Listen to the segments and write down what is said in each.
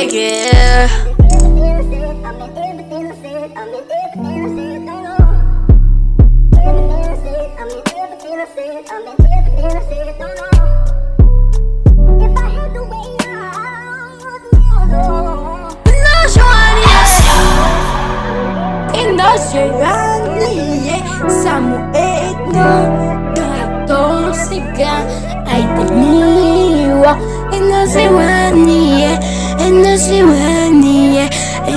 Yeah. Samuel Gatosiga Aitaniwa Inasiwanie Inasiwanie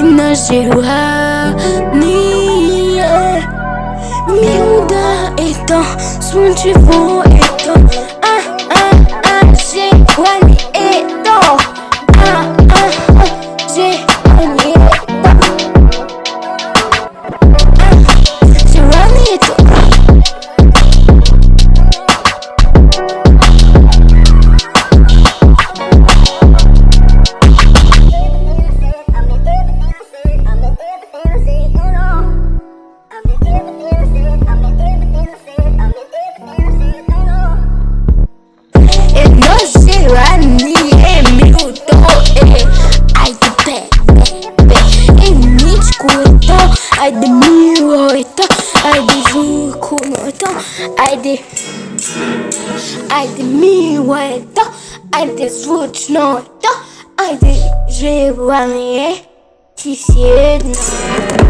Inasiwanie Miuda eto Sunchivo eto J'ai wani eto J'ai wani eto J'ai wani eto I de miro eto, I de juco eto, I de miro eto, I de switch no eto, I de je wani e ti siedno.